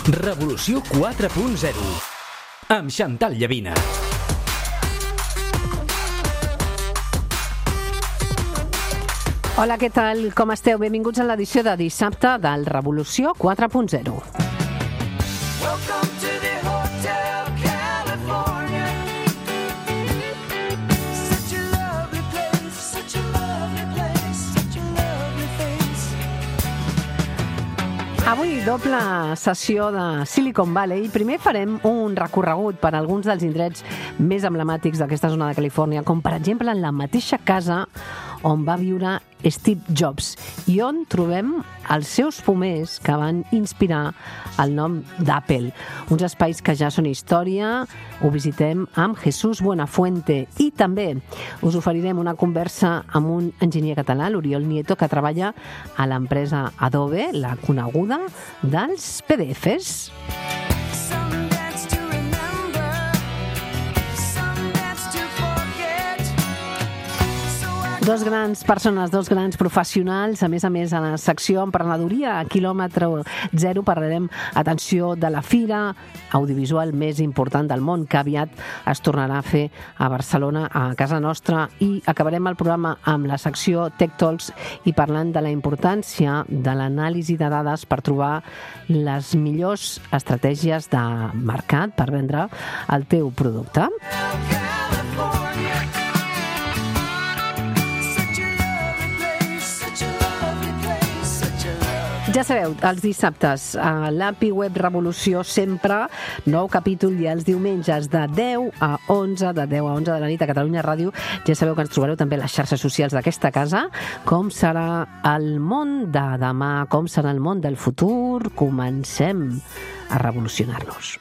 Revolució 4.0 amb Chantal Llavina. Hola, què tal? Com esteu? Benvinguts a l'edició de dissabte del Revolució 4.0. Avui doble sessió de Silicon Valley. Primer farem un recorregut per alguns dels indrets més emblemàtics d'aquesta zona de Califòrnia, com per exemple en la mateixa casa on va viure Steve Jobs i on trobem els seus pomers que van inspirar el nom d'Apple. Uns espais que ja són història. Ho visitem amb Jesús Buenafuente i també us oferirem una conversa amb un enginyer català, l'Oriol Nieto, que treballa a l'empresa Adobe, la coneguda dels PDFs. Dos grans persones, dos grans professionals. A més, a la secció Emprenedoria a quilòmetre zero parlarem, atenció, de la fira audiovisual més important del món, que aviat es tornarà a fer a Barcelona, a casa nostra, i acabarem el programa amb la secció Tech Talks i parlant de la importància de l'anàlisi de dades per trobar les millors estratègies de mercat per vendre el teu producte. Ja sabeu, els dissabtes a l'API Web Revolució sempre, nou capítol, i els diumenges de 10 a 11, de 10 a 11 de la nit a Catalunya Ràdio. Ja sabeu que ens trobareu també a les xarxes socials d'aquesta casa. Com serà el món de demà, com serà el món del futur? Comencem a revolucionar-nos.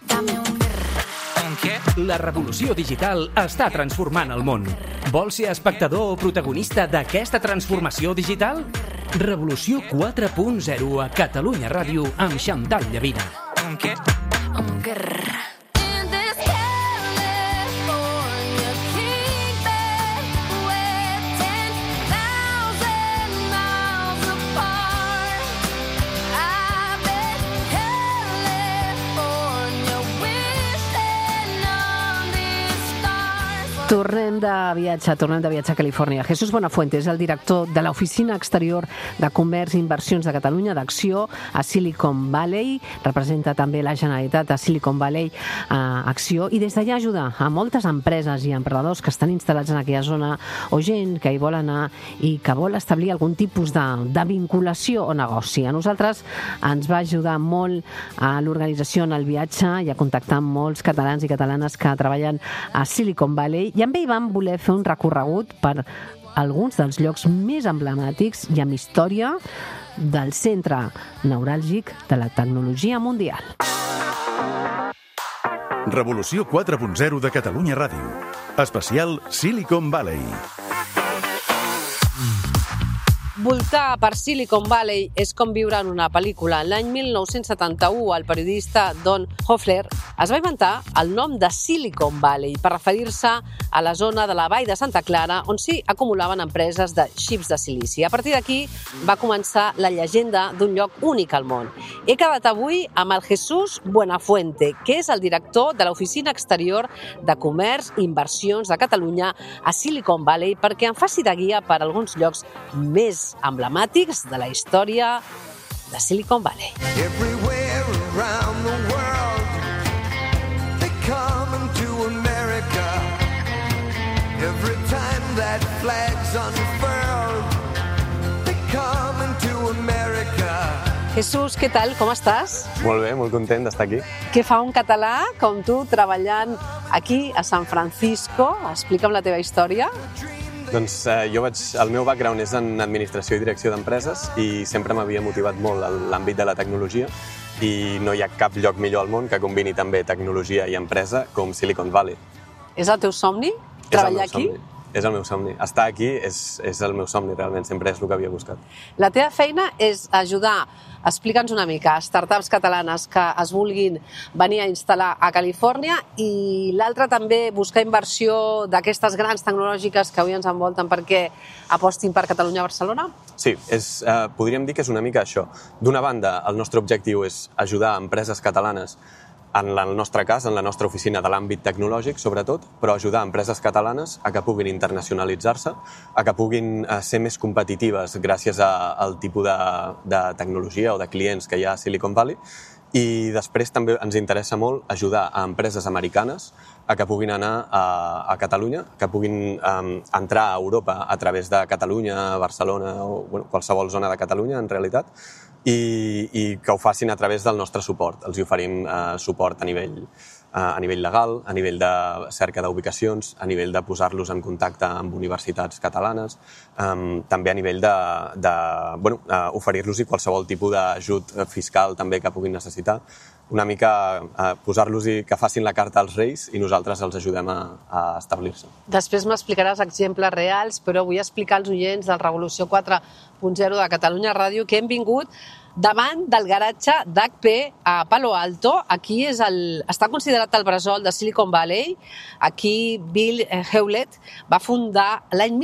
La revolució digital està transformant el món. Vols ser espectador o protagonista d'aquesta transformació digital? Revolució 4.0 a Catalunya Ràdio amb Chantal Llavina. Tornem de viatge a Califòrnia. Jesús Buenafuente és el director de l'Oficina Exterior de Comerç i Inversions de Catalunya, d'Acció, a Silicon Valley. Representa també la Generalitat a Silicon Valley Acció, i des d'allà ajuda a moltes empreses i emprenedors que estan instal·lats en aquella zona, o gent que hi vol anar i que vol establir algun tipus de vinculació o negoci. A nosaltres ens va ajudar molt a l'organització en el viatge i a contactar amb molts catalans i catalanes que treballen a Silicon Valley, i amb ell vam voler fer un recorregut per alguns dels llocs més emblemàtics i amb història del centre neuràlgic de la tecnologia mundial. Revolució 4.0 de Catalunya Ràdio. Especial Silicon Valley. Voltar per Silicon Valley és com viure en una pel·lícula. L'any 1971, el periodista Don Hoefler es va inventar el nom de Silicon Valley per referir-se a la zona de la Vall de Santa Clara on s'hi acumulaven empreses de xips de silici. A partir d'aquí va començar la llegenda d'un lloc únic al món. He quedat avui amb el Jesús Buenafuente, que és el director de l'Oficina Exterior de Comerç i Inversions de Catalunya a Silicon Valley, perquè em faci de guia per alguns llocs més emblemàtics de la història de Silicon Valley. Everywhere around the world they come to America. Every time that flag's unfurled they come to America. Jesús, què tal? Com estàs? Molt bé, molt content d'estar aquí. Què fa un català com tu treballant aquí a San Francisco? Explica'm la teva història. Doncs el meu background és en administració i direcció d'empreses i sempre m'havia motivat molt l'àmbit de la tecnologia i no hi ha cap lloc millor al món que combini també tecnologia i empresa com Silicon Valley. És el teu somni? Treballar aquí? és el meu somni. Estar aquí és el meu somni, realment, sempre és el que havia buscat. La teva feina és ajudar, explica'ns una mica, a startups catalanes que es vulguin venir a instal·lar a Califòrnia i l'altra també buscar inversió d'aquestes grans tecnològiques que avui ens envolten perquè apostin per Catalunya-Barcelona? Sí, podríem dir que és una mica això. D'una banda, el nostre objectiu és ajudar empreses catalanes, en el nostre cas, en la nostra oficina de l'àmbit tecnològic, sobretot, però ajudar empreses catalanes a que puguin internacionalitzar-se, a que puguin ser més competitives gràcies al tipus de tecnologia o de clients que hi ha a Silicon Valley. I després també ens interessa molt ajudar a empreses americanes a que puguin anar a Catalunya, que puguin entrar a Europa a través de Catalunya, Barcelona o qualsevol zona de Catalunya, en realitat, i que ho facin a través del nostre suport. Els oferim suport a nivell legal, a nivell de cerca d'ubicacions, a nivell de posar-los en contacte amb universitats catalanes, també a nivell d'oferir-los qualsevol tipus d'ajut fiscal també que puguin necessitar. Una mica posar-los que facin la carta als Reis i nosaltres els ajudem a establir-se. Després m'explicaràs exemples reals, però vull explicar als oients del Revolució 4.0 de Catalunya Ràdio que hem vingut davant del garatge d'HP a Palo Alto. Aquí està considerat el bressol de Silicon Valley. Aquí Bill Hewlett va fundar l'any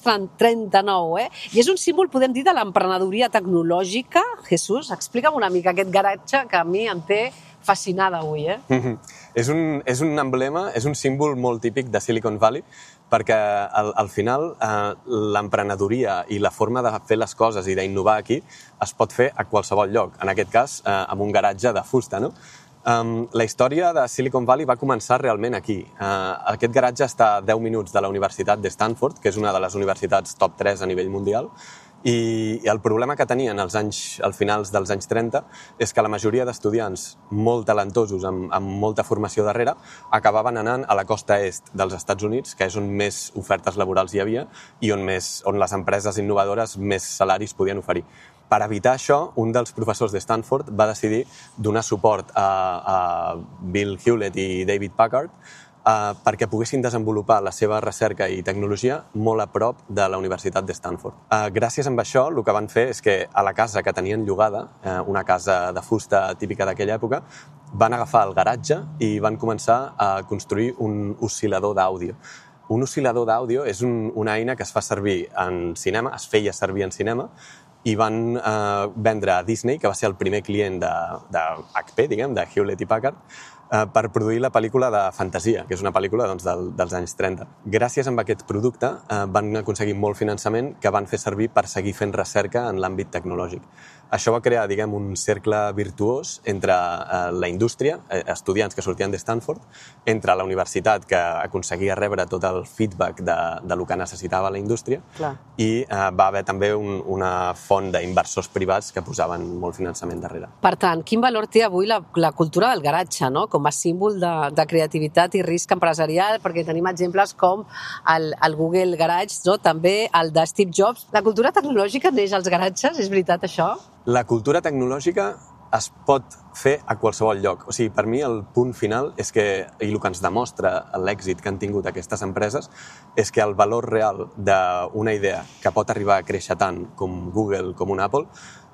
1939, I és un símbol, podem dir, de l'emprenedoria tecnològica. Jesús, explica'm una mica aquest garatge que a mi em té fascinada avui, És un emblema, és un símbol molt típic de Silicon Valley, perquè al final l'emprenedoria i la forma de fer les coses i d'innovar aquí es pot fer a qualsevol lloc, en aquest cas amb un garatge de fusta, no? La història de Silicon Valley va començar realment aquí. Aquest garatge està a 10 minuts de la Universitat de Stanford, que és una de les universitats top 3 a nivell mundial, i el problema que tenien al finals dels anys 30 és que la majoria d'estudiants molt talentosos, amb molta formació darrere, acabaven anant a la costa est dels Estats Units, que és on més ofertes laborals hi havia i on les empreses innovadores més salaris podien oferir. Per evitar això, un dels professors de Stanford va decidir donar suport a Bill Hewlett i David Packard perquè poguessin desenvolupar la seva recerca i tecnologia molt a prop de la Universitat de Stanford. Gràcies a això, el que van fer és que a la casa que tenien llogada, una casa de fusta típica d'aquella època, van agafar el garatge i van començar a construir un oscil·lador d'àudio. Un oscil·lador d'àudio és una eina que es fa servir en cinema, es feia servir en cinema, i van vendre a Disney, que va ser el primer client de HP, diguem, de Hewlett i Packard, per produir la pel·lícula de fantasia, que és una pel·lícula dels anys 30. Gràcies a aquest producte van aconseguir molt finançament que van fer servir per seguir fent recerca en l'àmbit tecnològic. Això va crear, diguem, un cercle virtuós entre la indústria, estudiants que sortien de Stanford, entre la universitat, que aconseguia rebre tot el feedback del que necessitava la indústria, i va haver també una font d'inversors privats que posaven molt finançament darrere. Per tant, quin valor té avui la cultura del garatge, no? Com a símbol de creativitat i risc empresarial, perquè tenim exemples com el Google Garage, no? També el de Steve Jobs. La cultura tecnològica neix als garatges, és veritat això? La cultura tecnològica es pot fer a qualsevol lloc. O sigui, per mi el punt final és que, i el que ens demostra l'èxit que han tingut aquestes empreses, és que el valor real d'una idea que pot arribar a créixer tant com Google, com un Apple,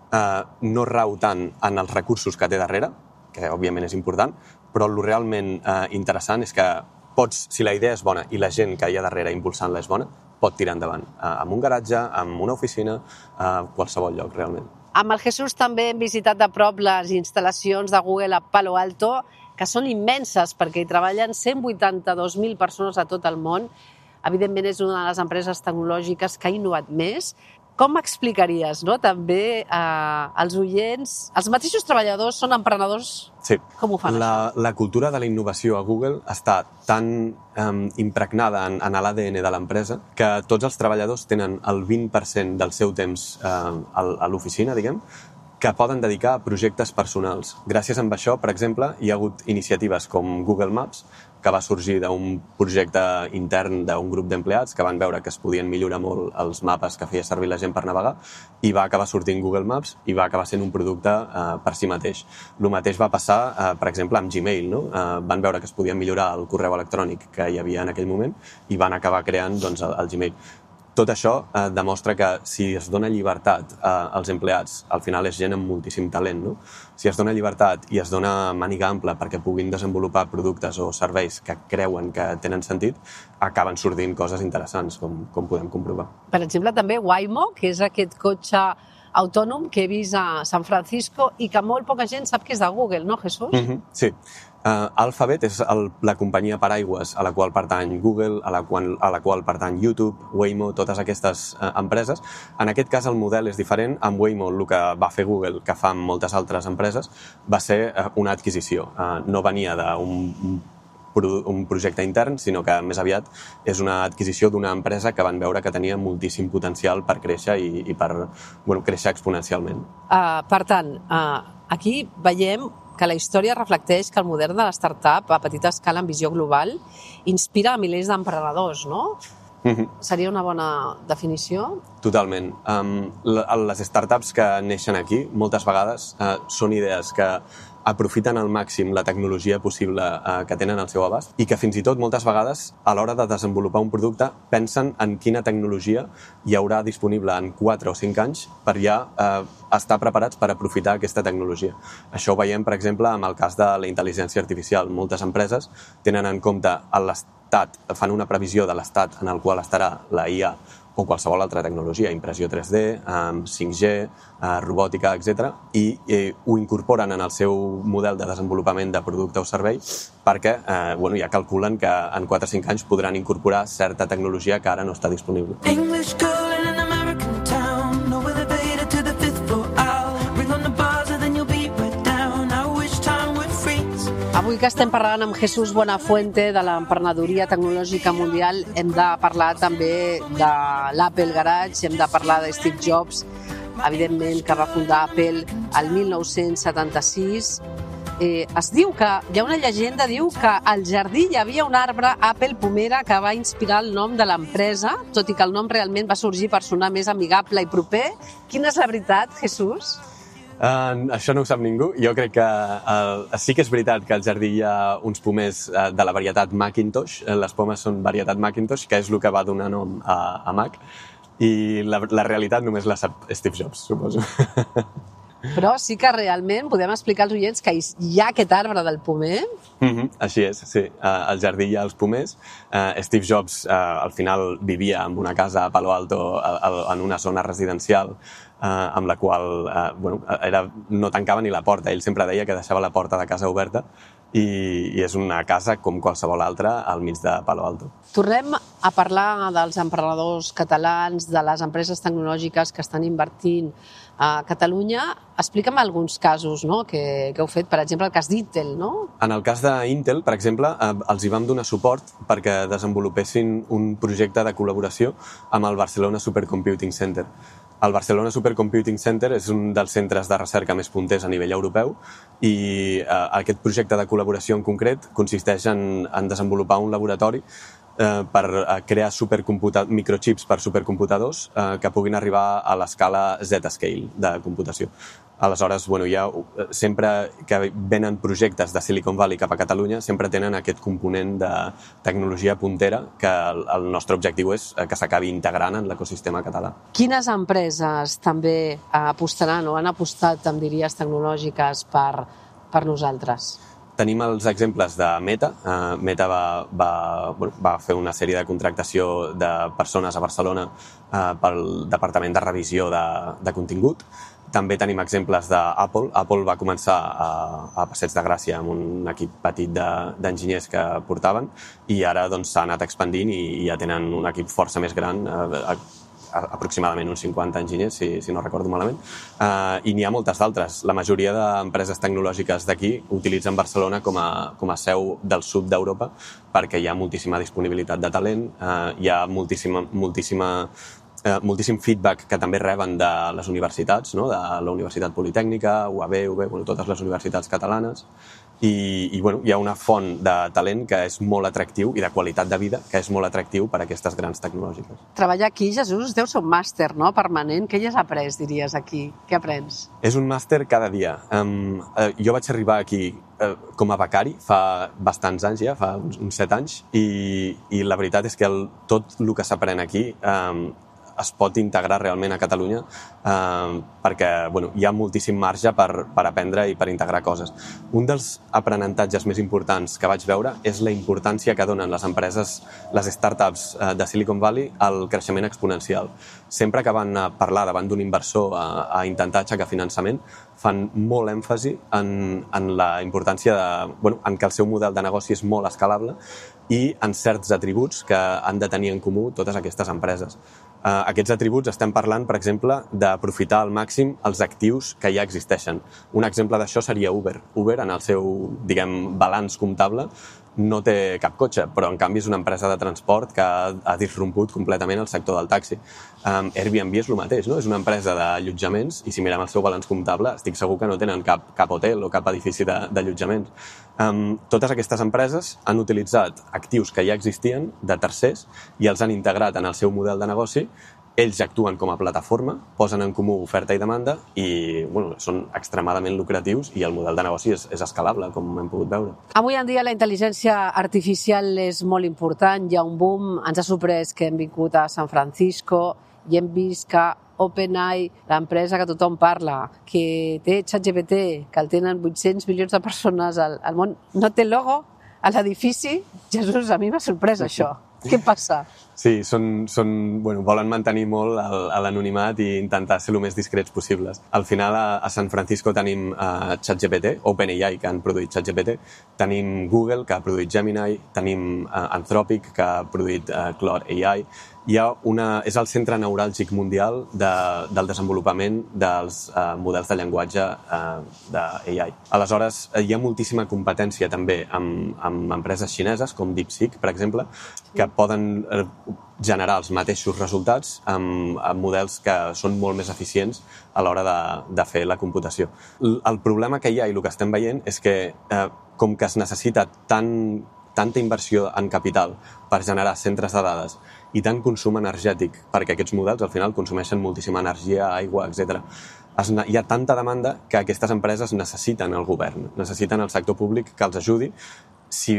no rau tant en els recursos que té darrere, que òbviament és important, però el realment interessant és que si la idea és bona i la gent que hi ha darrere impulsant-la és bona, pot tirar endavant. Amb un garatge, amb una oficina, a qualsevol lloc, realment. Amb el Jesús també hem visitat de prop les instal·lacions de Google a Palo Alto, que són immenses perquè hi treballen 182.000 persones a tot el món. Evidentment és una de les empreses tecnològiques que ha innovat més. Com explicaries, no? També als oients, els mateixos treballadors són emprenedors? Sí. Com ho fan, això? La cultura de la innovació a Google està tan impregnada en l'ADN de l'empresa que tots els treballadors tenen el 20% del seu temps a l'oficina, diguem, que poden dedicar a projectes personals. Gràcies a això, per exemple, hi ha hagut iniciatives com Google Maps, que va sorgir d'un projecte intern d'un grup d'empleats que van veure que es podien millorar molt els mapes que feia servir la gent per navegar i va acabar sortint Google Maps i va acabar sent un producte per si mateix. El mateix va passar, per exemple, amb Gmail. No? Van veure que es podia millorar el correu electrònic que hi havia en aquell moment i van acabar creant doncs, el Gmail. Tot això demostra que si es dona llibertat als empleats, al final és gent amb moltíssim talent, no? Si es dona llibertat i es dona màniga ampla perquè puguin desenvolupar productes o serveis que creuen que tenen sentit, acaben sortint coses interessants, com podem comprovar. Per exemple, també Waymo, que és aquest cotxe autònom que he vist a San Francisco i que molt poca gent sap que és de Google, no, Jesús? Sí. Alphabet és la companyia paraigües a la qual pertany Google, a la qual pertany YouTube, Waymo, totes aquestes empreses. En aquest cas el model és diferent. Amb Waymo el que va fer Google, que fa amb moltes altres empreses, va ser una adquisició. No venia d'un projecte intern, sinó que més aviat és una adquisició d'una empresa que van veure que tenia moltíssim potencial per créixer i per créixer exponencialment. Per tant, aquí veiem que la història reflecteix que el model de la startup a petita escala amb visió global inspira a milers d'emprenedors, no? Seria una bona definició? Totalment. Les startups que neixen aquí, moltes vegades, són idees que aprofiten al màxim la tecnologia possible que tenen al seu abast i que fins i tot moltes vegades a l'hora de desenvolupar un producte pensen en quina tecnologia hi haurà disponible en 4 o 5 anys per ja estar preparats per aprofitar aquesta tecnologia. Això ho veiem, per exemple, amb el cas de la intel·ligència artificial. Moltes empreses tenen en compte l'estat, fan una previsió de l'estat en el qual estarà la IA o qualsevol altra tecnologia, impressió 3D, 5G, robòtica, etc. I ho incorporen en el seu model de desenvolupament de producte o servei perquè ja calculen que en 4 o 5 anys podran incorporar certa tecnologia que ara no està disponible. English girl in an American town, no elevator to the 5th floor. I'll ring on the buzzer, then you'll be right down. I wish time would freeze. Avui que estem parlant amb Jesús Buenafuente de l'emprenedoria tecnològica mundial, hem de parlar també de l'Apple Garage, hem de parlar de Steve Jobs, evidentment, que va fundar Apple el 1976. Es diu que, hi ha una llegenda, diu que al jardí hi havia un arbre Apple pomera que va inspirar el nom de l'empresa, tot i que el nom realment va sorgir per sonar més amigable i proper. Quina és la veritat, Jesús? Això no ho sap ningú. Jo crec que sí que és veritat que al jardí hi ha uns pomers de la varietat Macintosh. Les pomes són varietat Macintosh, que és el que va donar nom a Mac. I la realitat només la sap Steve Jobs, suposo. Però sí que realment podem explicar als oients que hi ha aquest arbre del pomer. Així és, sí. Al jardí hi ha els pomers. Steve Jobs al final vivia en una casa a Palo Alto en una zona residencial amb la qual no tancava ni la porta. Ell sempre deia que deixava la porta de casa oberta i és una casa com qualsevol altra al mig de Palo Alto. Tornem a parlar dels emprenedors catalans, de les empreses tecnològiques que estan invertint a Catalunya. Explica'm alguns casos, no?, que heu fet, per exemple, el cas d'Intel, no? En el cas d'Intel, per exemple, els hi vam donar suport perquè desenvolupessin un projecte de col·laboració amb el Barcelona Supercomputing Center. El Barcelona Supercomputing Center és un dels centres de recerca més punters a nivell europeu i aquest projecte de col·laboració en concret consisteix en desenvolupar un laboratori per crear microchips per supercomputadors que puguin arribar a l'escala Z-scale de computació. Aleshores, sempre que venen projectes de Silicon Valley cap a Catalunya, sempre tenen aquest component de tecnologia puntera que el nostre objectiu és que s'acabi integrant en l'ecosistema català. Quines empreses també apostaran o han apostat amb diries tecnològiques per nosaltres? Tenim els exemples de Meta. Meta va fer una sèrie de contractació de persones a Barcelona pel Departament de Revisió de Contingut. També tenim exemples d'Apple. Apple va començar a Passeig de Gràcia amb un equip petit d'enginyers que portaven i ara s'ha anat expandint i ja tenen un equip força més gran, aproximadament uns 50 enginyers, si no recordo malament, i n'hi ha moltes d'altres. La majoria d'empreses tecnològiques d'aquí utilitzen Barcelona com a seu del sud d'Europa perquè hi ha moltíssima disponibilitat de talent, hi ha moltíssima moltíssim feedback que també reben de les universitats, no? De la Universitat Politècnica, UAB, totes les universitats catalanes, i hi ha una font de talent que és molt atractiu i de qualitat de vida que és molt atractiu per a aquestes grans tecnològiques. Treballar aquí, Jesús, deu ser un màster, no?, permanent. Què hi has après, diries, aquí? Què aprens? És un màster cada dia. Jo vaig arribar aquí com a becari fa bastants anys ja, fa uns 7 anys, i la veritat és que tot el que s'aprèn aquí es pot integrar realment a Catalunya perquè hi ha moltíssim marge per aprendre i per integrar coses. Un dels aprenentatges més importants que vaig veure és la importància que donen les empreses, les startups de Silicon Valley al creixement exponencial. Sempre que van a parlar davant d'un inversor a intentar aixecar finançament, fan molt èmfasi en la importància en que el seu model de negoci és molt escalable i en certs atributs que han de tenir en comú totes aquestes empreses. Aquests atributs estem parlant, per exemple, d'aprofitar al màxim els actius que ja existeixen. Un exemple d'això seria Uber. Uber, en el seu, balanç comptable, no té cap cotxe, però en canvi és una empresa de transport que ha disromput completament el sector del taxi. Airbnb és el mateix, no? És una empresa d'allotjaments i si mirem el seu balanç comptable estic segur que no tenen cap hotel o cap edifici d'allotjaments. Totes aquestes empreses han utilitzat actius que ja existien de tercers i els han integrat en el seu model de negoci. Ells actuen com a plataforma, posen en comú oferta i demanda i són extremadament lucratius i el model de negoci és escalable, com hem pogut veure. Avui en dia la intel·ligència artificial és molt important, hi ha un boom, ens ha sorprès que hem vingut a San Francisco i hem vist que OpenAI, l'empresa que tothom parla, que té ChatGPT, que el tenen 800 milions de persones al món, no té logo a l'edifici. Jesús, a mi m'ha sorprès això. Què passa? Sí, volen mantenir molt l'anonimat i intentar ser el més discrets possibles. Al final, a San Francisco tenim ChatGPT, OpenAI, que han produït ChatGPT, tenim Google, que ha produït Gemini, tenim Anthropic, que ha produït Claude AI. És el centre neuràlgic mundial del desenvolupament dels models de llenguatge d'AI. Aleshores, hi ha moltíssima competència també amb empreses xineses, com DeepSeek, per exemple, que poden generar els mateixos resultats amb models que són molt més eficients a l'hora de fer la computació. El problema que hi ha i el que estem veient és que com que es necessita tanta inversió en capital per generar centres de dades i tant consum energètic, perquè aquests models al final consumeixen moltíssima energia, aigua, etc. Hi ha tanta demanda que aquestes empreses necessiten el govern, necessiten el sector públic que els ajudi, si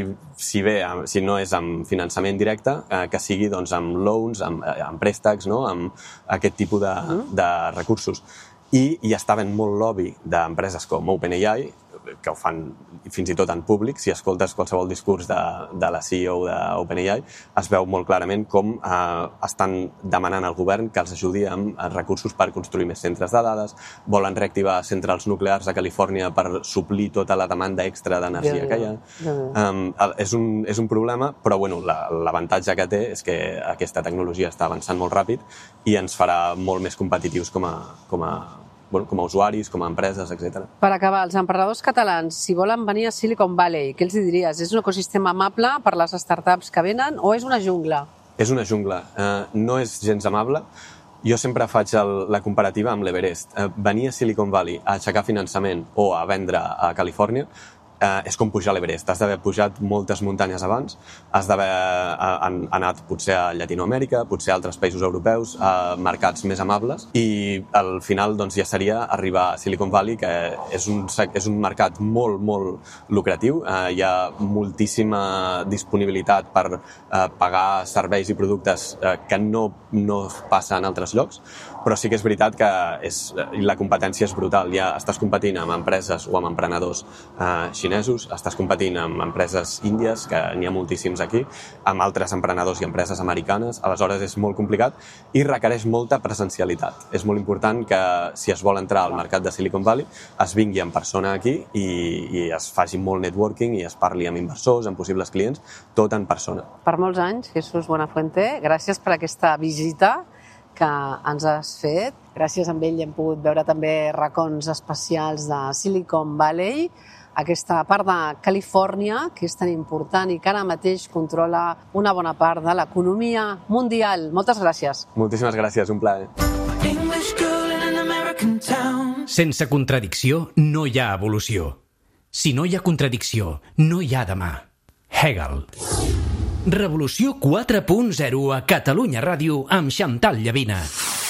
no és amb finançament directe, que sigui amb loans, amb préstecs, amb aquest tipus de recursos. I hi està havent molt lobby d'empreses com OpenAI, que ho fan fins i tot en públic. Si escoltes qualsevol discurs de la CEO d'OpenAI, es veu molt clarament com estan demanant al govern que els ajudi amb recursos per construir més centres de dades, volen reactivar centrals nuclears a Califòrnia per suplir tota la demanda extra d'energia que hi ha. És un problema, però l'avantatge que té és que aquesta tecnologia està avançant molt ràpid i ens farà molt més competitius com a usuaris, com a empreses, etc. Per acabar, els emprenedors catalans, si volen venir a Silicon Valley, què els diries? És un ecosistema amable per les startups que venen o és una jungla? És una jungla. No és gens amable. Jo sempre faig la comparativa amb l'Everest. Venir a Silicon Valley a aixecar finançament o a vendre a Califòrnia és com pujar a l'Everest. Has d'haver pujat moltes muntanyes abans, has d'haver anat potser a Llatinoamèrica, potser a altres països europeus, a mercats més amables, i al final ja seria arribar a Silicon Valley, que és un mercat molt, molt lucratiu. Hi ha moltíssima disponibilitat per pagar serveis i productes que no passa en altres llocs, però sí que és veritat que la competència és brutal. Ja estàs competint amb empreses o amb emprenedors xinesos, estàs competint amb empreses índies, que n'hi ha moltíssims aquí, amb altres emprenedors i empreses americanes. Aleshores és molt complicat i requereix molta presencialitat. És molt important que si es vol entrar al mercat de Silicon Valley es vingui en persona aquí i es faci molt networking i es parli amb inversors, amb possibles clients, tot en persona. Per molts anys, Jesús Buenafuente, gràcies per aquesta visita que ens has fet. Gràcies a ell hem pogut veure també racons especials de Silicon Valley. aquesta part de Califòrnia que és tan important i que ara mateix controla una bona part de l'economia mundial. Moltes gràcies. Moltíssimes gràcies, un plaer. English girl in an American town. Sense contradicció no hi ha evolució. Si no hi ha contradicció, no hi ha demà. Hegel. Revolució 4.0 a Catalunya Ràdio amb Xantal Llavina.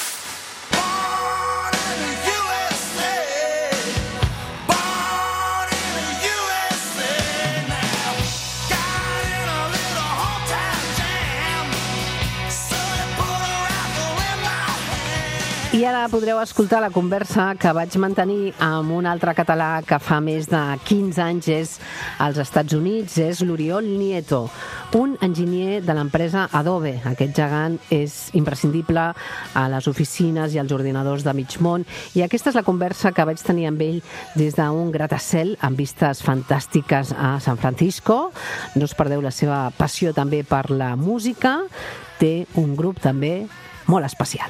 I ara podreu escoltar la conversa que vaig mantenir amb un altre català que fa més de 15 anys és als Estats Units, és l'Oriol Nieto, un enginyer de l'empresa Adobe. Aquest gegant és imprescindible a les oficines i als ordinadors de mig món, i aquesta és la conversa que vaig tenir amb ell des d'un gratacel amb vistes fantàstiques a San Francisco. No us perdeu la seva passió també per la música. Té un grup també molt especial.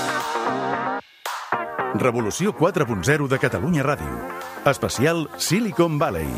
Revolució 4.0 de Catalunya Ràdio. Especial Silicon Valley.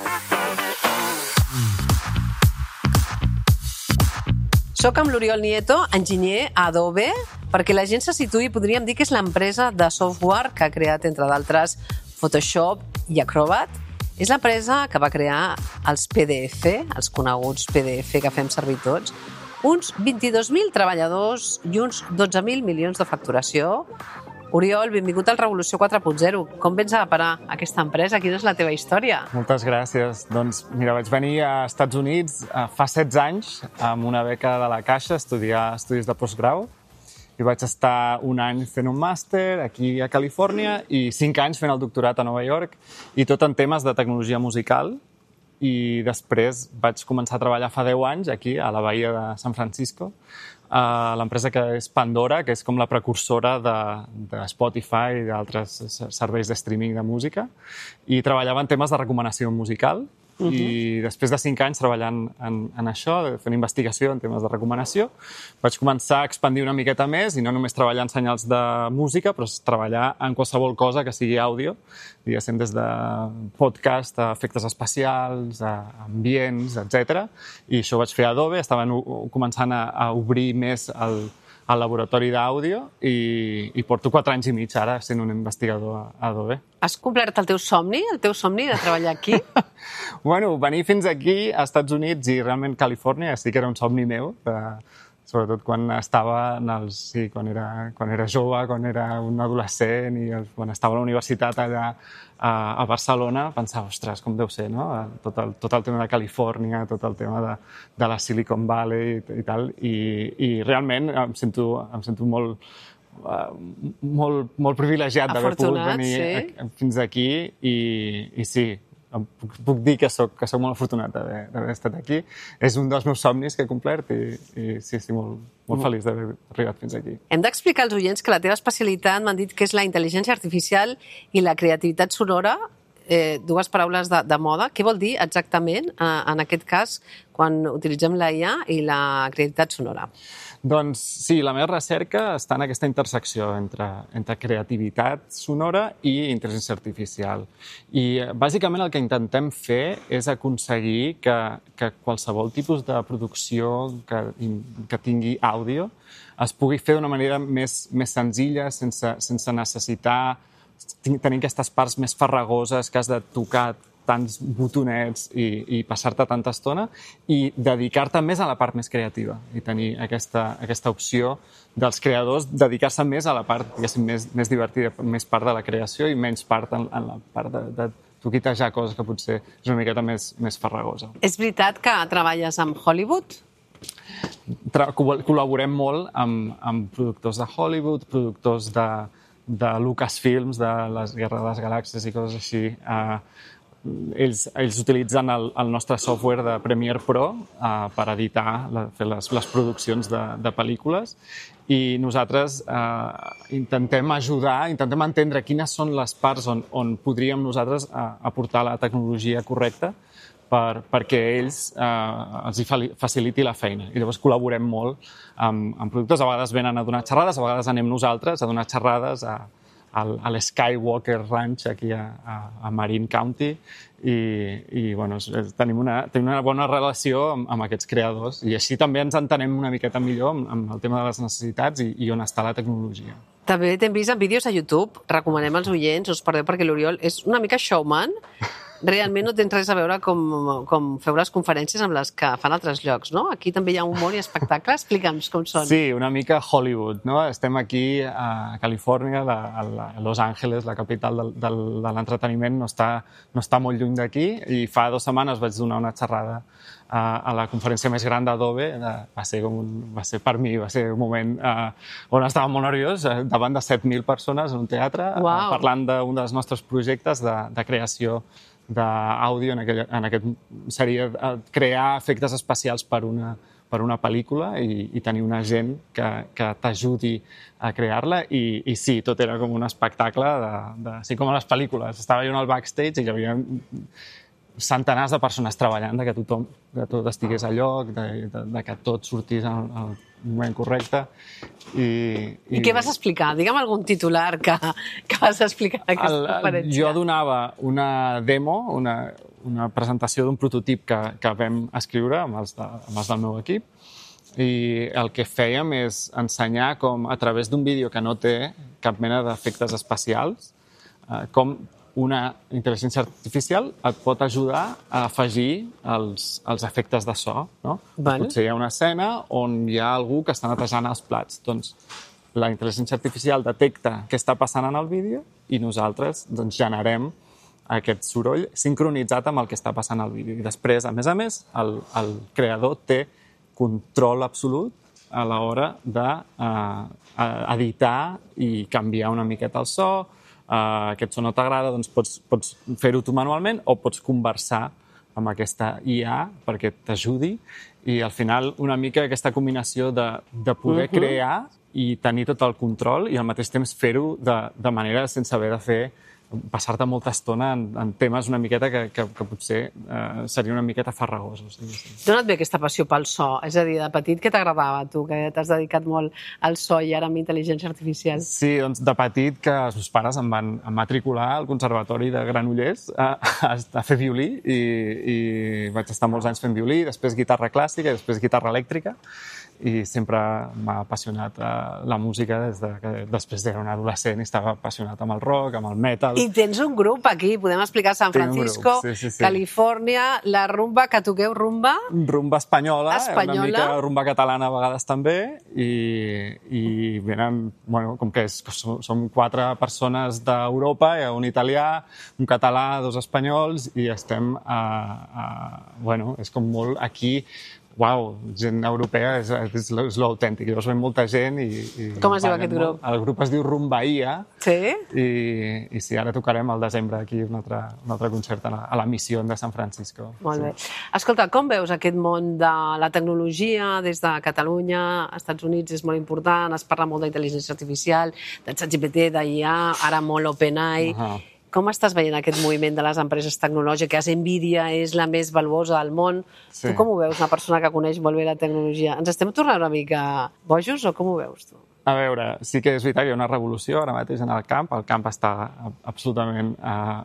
Soc amb l'Oriol Nieto, enginyer a Adobe, perquè la gent se situï, podríem dir que és l'empresa de software que ha creat, entre d'altres, Photoshop i Acrobat. És l'empresa que va crear els PDF, els coneguts PDF que fem servir tots, uns 22.000 treballadors i uns 12.000 milions de facturació. Oriol, benvingut al Revolució 4.0. Com vens a parar aquesta empresa? Quina és la teva història? Moltes gràcies. Doncs mira, vaig venir a Estats Units fa 16 anys amb una beca de la Caixa a estudiar estudis de postgrau, i vaig estar un any fent un màster aquí a Califòrnia i 5 anys fent el doctorat a Nova York, i tot en temes de tecnologia musical. I després vaig començar a treballar fa 10 anys aquí a la Bahia de San Francisco, a l'empresa que és Pandora, que és com la precursora de Spotify i d'altres serveis de streaming de música, i treballava en temes de recomanació musical. I després de 5 anys treballant en això, fent investigació en temes de recomanació, vaig començar a expandir una miqueta més, i no només treballar en senyals de música, però treballar en qualsevol cosa que sigui àudio, diguéssim, des de podcast a efectes especials, a ambients, etc. I això ho vaig fer a Adobe. Estaven començant a obrir més al laboratori d'àudio, i porto 4 anys i mig ara sent un investigador a Adobe. Has complert el teu somni de treballar aquí? Bueno, venir fins aquí, a Estats Units i realment Califòrnia, sí que era un somni meu, sobretot quan estava quan era jove, quan era un adolescent, i quan estava a la universitat allà a Barcelona, pensava, ostres, com deu ser, no? Tot el tema de Califòrnia, tot el tema de la Silicon Valley i tal, i realment em sento molt privilegiat d'haver pogut venir fins aquí, i sí, puc dir que soc molt afortunat d'haver estat aquí. És un dels meus somnis que he complert, i sí, estic molt feliç d'haver arribat fins aquí. Hem d'explicar als oients que la teva especialitat m'han dit que és la intel·ligència artificial i la creativitat sonora, dues paraules de moda. Què vol dir exactament, en aquest cas, quan utilitzem la IA i la creativitat sonora? Doncs sí, la meva recerca està en aquesta intersecció entre creativitat sonora i intel·ligència artificial. I bàsicament el que intentem fer és aconseguir que qualsevol tipus de producció que tingui àudio es pugui fer d'una manera més senzilla, sense necessitar tenir aquestes parts més farragoses que has de tocar tants botonets i passar-te tanta estona, i dedicar-te més a la part més creativa, i tenir aquesta opció dels creadors, dedicar-se més a la part, diguéssim, més divertida, més part de la creació i menys part en la part de toquitejar coses que potser és una miqueta més farragosa. És veritat que treballes amb Hollywood? Col·laborem molt amb productors de Hollywood, productors de Lucasfilms, de les Guerra de les Galàxies i coses així. Ells utilitzen el nostre software de Premiere Pro per editar, fer les produccions de pel·lícules, i nosaltres intentem ajudar, intentem entendre quines són les parts on podríem nosaltres aportar la tecnologia correcta perquè ells els faciliti la feina. I llavors col·laborem molt amb productors. A vegades venen a donar xerrades, a vegades anem nosaltres a donar xerrades a a l'Skywalker Ranch aquí a Marin County i bueno, tenim una bona relació amb aquests creadors i així també ens entenem una miqueta millor amb el tema de les necessitats i on està la tecnologia. També t'hem vist en vídeos a YouTube, recomanem als oients, us perdeu perquè l'Oriol és una mica showman, realment no tens res a veure com feu les conferències amb les que fan altres llocs, no? Aquí també hi ha humor i espectacle, explica'ns com són. Sí, una mica Hollywood, no? Estem aquí a Califòrnia, a Los Angeles, la capital de l'entreteniment, no està molt lluny d'aquí i fa 2 setmanes vaig donar una xerrada a la conferència més gran d'Adobe. Va ser per mi, va ser un moment on estava molt nerviós, davant de 7.000 persones en un teatre, parlant d'un dels nostres projectes de creació d'àudio, en aquest seria crear efectes especials per una pel·lícula i tenir una gent que t'ajudi a crear-la i sí, tot era com un espectacle així com a les pel·lícules. Estava jo al backstage i hi havia centenars de persones treballant, que tot estigués a lloc, que tot sortís al moment correcte. I què vas explicar? Digue'm algun titular que vas explicar en aquesta conferència. Jo donava una demo, una presentació d'un prototip que vam escriure amb els del meu equip i el que fèiem és ensenyar com a través d'un vídeo que no té cap mena d'efectes especials com una intel·ligència artificial et pot ajudar a afegir els efectes de so, no? Potser hi ha una escena on hi ha algú que està netejant els plats. Doncs la intel·ligència artificial detecta què està passant en el vídeo i nosaltres generem aquest soroll sincronitzat amb el que està passant al vídeo. I després, a més, el creador té control absolut a l'hora d'editar i canviar una miqueta el so. Aquest so no t'agrada, doncs pots fer-ho tu manualment o pots conversar amb aquesta IA perquè t'ajudi i al final una mica aquesta combinació de poder crear i tenir tot el control i al mateix temps fer-ho de manera sense haver de passar-te molta estona en temes una miqueta que potser serien una miqueta farragosos. D'on et ve aquesta passió pel so? És a dir, de petit què t'agradava, tu, que t'has dedicat molt al so i ara amb intel·ligència artificial? Sí, doncs de petit que els meus pares em van matricular al Conservatori de Granollers a fer violí i vaig estar molts anys fent violí, després guitarra clàssica i després guitarra elèctrica i sempre m'ha apassionat la música des que després era un adolescent i estava apassionat amb el rock, amb el metal. I tens un grup aquí, podem explicar San Francisco, sí. Califòrnia, la rumba, que toqueu rumba? Rumba espanyola, una mica rumba catalana a vegades també i venen, bueno, com que som 4 persones d'Europa, un italià, un català, 2 espanyols i estem bueno, és com molt aquí. Uau, gent europea és l'autèntic. Llavors ven molta gent i com es diu aquest grup? El grup es diu Rumbaia. Sí? I sí, ara tocarem al desembre aquí un altre concert a la Missió de San Francisco. Molt bé. Escolta, com veus aquest món de la tecnologia des de Catalunya? Als Estats Units és molt important, es parla molt d'intel·ligència artificial, de ChatGPT, d'IA, ara molt OpenAI. Com estàs veient aquest moviment de les empreses tecnològiques? Nvidia és la més valuosa del món. Sí. Tu com ho veus, una persona que coneix molt bé la tecnologia? Ens estem tornant una mica bojos o com ho veus tu? A veure, sí que és veritat que hi ha una revolució ara mateix en el camp està absolutament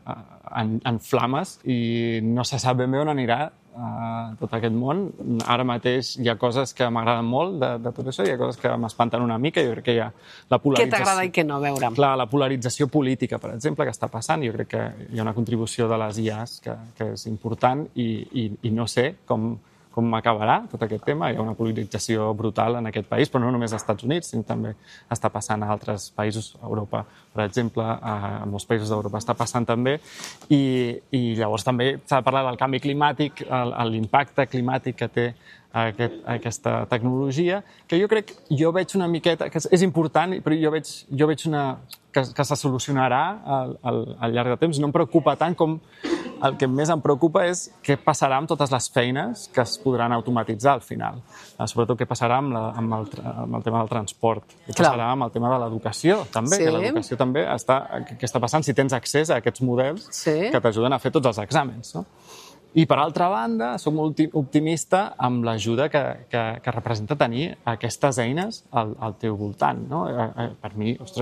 en flames i no se sap ben bé on anirà tot aquest món. Ara mateix hi ha coses que m'agraden molt de tot això, hi ha coses que m'espanten una mica, jo crec que hi ha la polarització... Què t'agrada i què no, veure? Clar, la polarització política, per exemple, que està passant, jo crec que hi ha una contribució de les IAs que és important i no sé com acabarà tot aquest tema. Hi ha una polarització brutal en aquest país, però no només als Estats Units, sinó també està passant a altres països, a Europa, per exemple, a molts països d'Europa està passant també, i llavors també s'ha de parlar del canvi climàtic, l'impacte climàtic que té aquesta tecnologia, que jo veig una miqueta, que és important, però jo veig que se solucionarà al llarg de temps. No em preocupa tant com el que més em preocupa és què passarà amb totes les feines que es podran automatitzar al final. Sobretot què passarà amb el tema del transport, què passarà amb el tema de l'educació també, que l'educació també què està passant si tens accés a aquests models que t'ajuden a fer tots els exàmens, no? I, per altra banda, soc molt optimista amb l'ajuda que representa tenir aquestes eines al teu voltant, no? Per mi, ostres,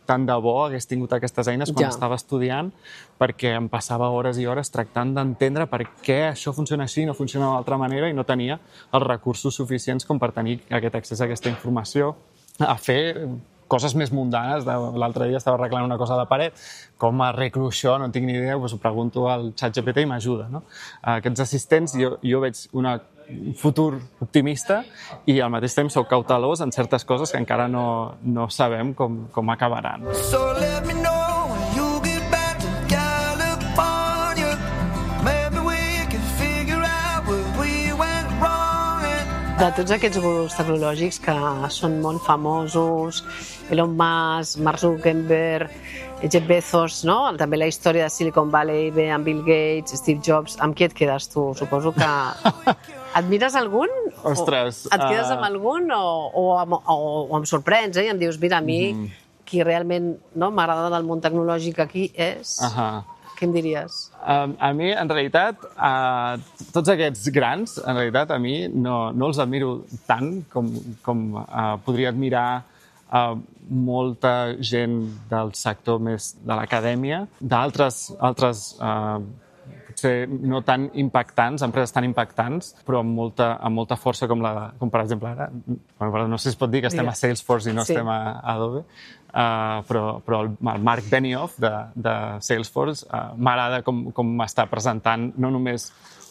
tant de bo hagués tingut aquestes eines quan estava estudiant, perquè em passava hores i hores tractant d'entendre per què això funciona així i no funciona d'altra manera i no tenia els recursos suficients com per tenir aquest accés a aquesta informació, a fer coses més mundanes. L'altre dia estava arreglant una cosa a la paret, com arreglo això, no tinc ni idea, doncs ho pregunto al ChatGPT i m'ajuda. No? Aquests assistents, jo veig un futur optimista i al mateix temps soc cautelós en certes coses que encara no sabem com acabaran. So let me know when you get back to California. Maybe we can figure out where we went wrong. De tots aquests gurus tecnològics que són molt famosos, Elon Musk, Mark Zuckerberg, Jeff Bezos, no? També la història de Silicon Valley, bé, amb Bill Gates, Steve Jobs, amb qui et quedes tu? Suposo que admires algun? Ostres! Et quedes amb algun o em sorprens, i em dius, mira, a mi qui realment m'agrada del món tecnològic aquí és... Què em diries? A mi, en realitat, tots aquests grans, en realitat, a mi no els admiro tant com podria admirar molta gent del sector més de l'acadèmia, d'altres potser no tan impactants, empreses tan impactants, però amb molta força com per exemple ara. No sé si es pot dir que estem a Salesforce i no estem a Adobe, però el Mark Benioff de Salesforce m'agrada com està presentant no només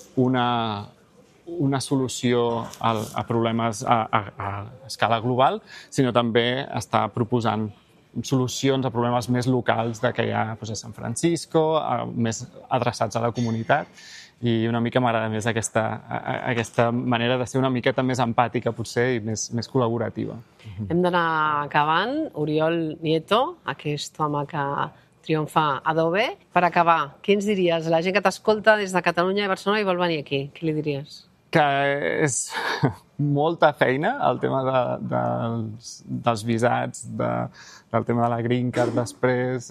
una solució a problemes a escala global, sinó també està proposant solucions a problemes més locals que hi ha a San Francisco, més adreçats a la comunitat, i una mica m'agrada més aquesta manera de ser una miqueta més empàtica, potser, i més col·laborativa. Hem d'anar acabant. Oriol Nieto, aquest home que triomfa Adobe. Per acabar, què ens diries? La gent que t'escolta des de Catalunya i Barcelona i vol venir aquí, què li diries? Que és molta feina, el tema dels visats, del tema de la green card després,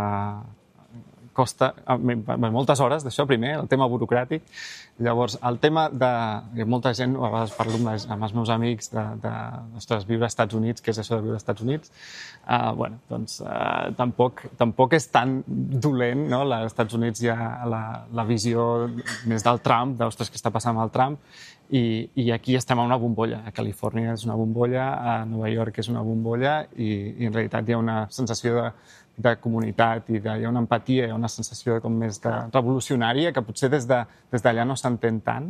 costa moltes hores d'això, primer, el tema burocràtic. Llavors, el tema de molta gent, a vegades parlo amb els meus amics ostres, viure als Estats Units, què és això de viure als Estats Units? Doncs tampoc és tan dolent, no? Als Estats Units hi ha la visió més del Trump, d'ostres, què està passant amb el Trump, i aquí estem a una bombolla. A Califòrnia és una bombolla, a Nova York és una bombolla, i en realitat hi ha una sensació de comunitat i hi ha una empatia, hi ha una sensació com més revolucionària que potser des d'allà no s'entén tant.